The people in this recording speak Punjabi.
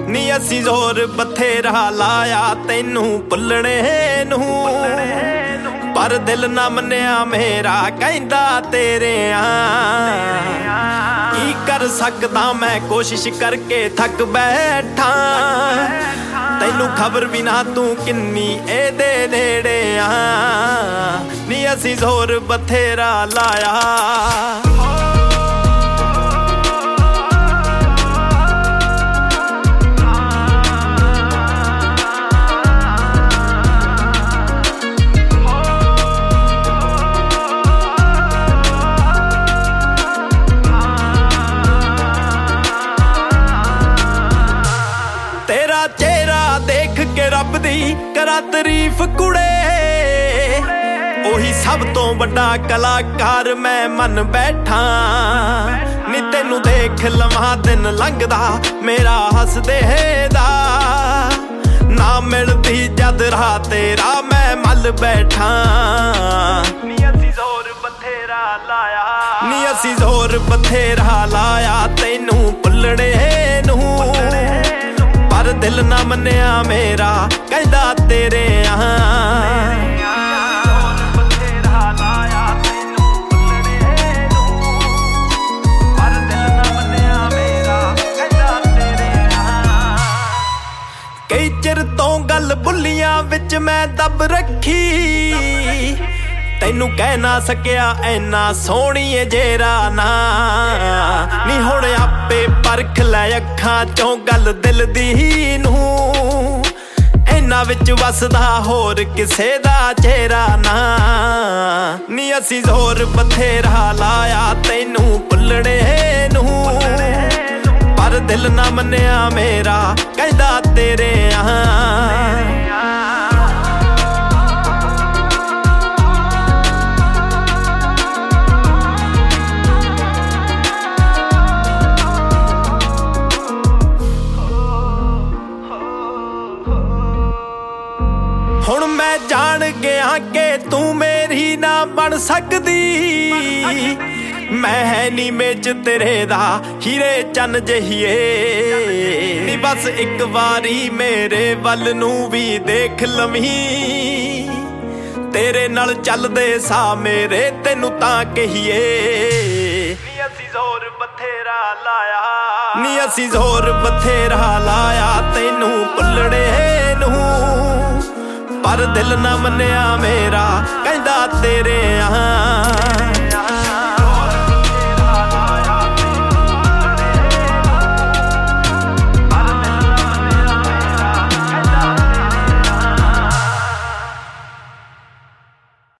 ਨੀ ਅਸੀਂ ਜ਼ੋਰ ਬਥੇਰਾ ਲਾਇਆ ਤੈਨੂੰ ਭੁੱਲਣੇ ਨੂੰ, ਪਰ ਦਿਲ ਨਾ ਮੰਨਿਆ ਮੇਰਾ ਕਹਿੰਦਾ ਤੇਰੇ ਆ। ਕੀ ਕਰ ਸਕਦਾ ਮੈਂ ਕੋਸ਼ਿਸ਼ ਕਰਕੇ ਥੱਕ ਬੈਠਾ, ਤੈਨੂੰ ਖਬਰ ਵੀ ਨਾ ਤੂੰ ਕਿੰਨੀ ਇਹਦੇ ਨੇੜੇ ਆ। ਨੀ ਅਸੀਂ ਜ਼ੋਰ ਬਥੇਰਾ ਲਾਇਆ। ਤੇਰਾ ਚਿਹਰਾ ਦੇਖ ਕੇ ਰੱਬ ਦੀ ਕਰਾਂ ਤਾਰੀਫ ਕੁੜੇ, ਉਹੀ ਸਭ ਤੋਂ ਵੱਡਾ ਕਲਾਕਾਰ ਮੈਂ ਮੰਨ ਬੈਠਾ। ਨੀ ਤੈਨੂੰ ਦੇਖ ਲਵਾਂ ਦਿਨ ਲੰਘਦਾ ਮੇਰਾ ਹੱਸਦੇ ਦਾ, ਨਾ ਮਿਲਦੀ ਜਦ ਰਾਹ ਤੇਰਾ ਮੈਂ ਮੱਲ ਬੈਠਾ। ਨੀ ਅਸੀਂ ਜ਼ੋਰ ਬਥੇਰਾ ਲਾਇਆ, ਨੀ ਅਸੀਂ ਜ਼ੋਰ ਬਥੇਰਾ ਲਾਇਆ ਤੈਨੂੰ ਭੁੱਲਣੇ ਨੂੰ, ਪਰ ਦਿਲ ਨਾ ਮੰਨਿਆ ਮੇਰਾ ਕਹਿੰਦਾ ਤੇਰੇ ਆ। ਕਈ ਚਿਰ ਤੋਂ ਗੱਲ ਬੁੱਲੀਆਂ ਵਿੱਚ ਮੈਂ ਦੱਬ ਰੱਖੀ, ਤੈਨੂੰ ਕਹਿ ਨਾ ਸਕਿਆ ਐਨਾ ਸੋਹਣੀਏ ਜੇਰਾ ਨਾ। ਨੀ ਹੁਣ ਆਪੇ ਪਰਖ ਲੈ ਅੱਖਾਂ ਚੋਂ ਗੱਲ ਦਿਲ ਦੀ ਨੂੰ, ਇਹਨਾਂ ਵਿੱਚ ਵਸਦਾ ਹੋਰ ਕਿਸੇ ਦਾ ਚਿਹਰਾ ਨਾ। ਨੀ ਅਸੀਂ ਜ਼ੋਰ ਬਥੇਰਾ ਲਾਇਆ ਤੈਨੂੰ ਭੁੱਲਣੇ ਨੂੰ, ਪਰ ਦਿਲ ਨਾ ਮੰਨਿਆ ਮੇਰਾ ਕਹਿੰਦਾ ਤੇਰੇ ਆ। ਹੁਣ ਮੈਂ ਜਾਣ ਗਿਆ ਕਿ ਤੂੰ ਮੇਰੀ ਨਾ ਬਣ ਸਕਦੀ, ਮੈਂ ਹੈ ਨੀ ਮੇਚ ਤੇਰੇ ਦਾ ਹੀਰੇ ਚੰਨ ਜਹੀਏ। ਨੀ ਬਸ ਇੱਕ ਵਾਰੀ ਮੇਰੇ ਵੱਲ ਨੂੰ ਵੀ ਦੇਖ ਲਵੀਂ, ਤੇਰੇ ਨਾਲ ਚੱਲਦੇ ਸਾਹ ਮੇਰੇ ਤੈਨੂੰ ਤਾਂ ਕਹੀਏ। ਨੀ ਅਸੀਂ ਜ਼ੋਰ ਬਥੇਰਾ ਲਾਇਆ, ਨੀ ਅਸੀਂ ਜ਼ੋਰ ਬਥੇਰਾ ਲਾਇਆ ਤੈਨੂੰ ਭੁੱਲਣੇ ਨੂੰ, ਪਰ ਦਿਲ ਨਾ ਮੰਨਿਆ ਮੇਰਾ ਕਹਿੰਦਾ ਤੇਰੇ ਆ।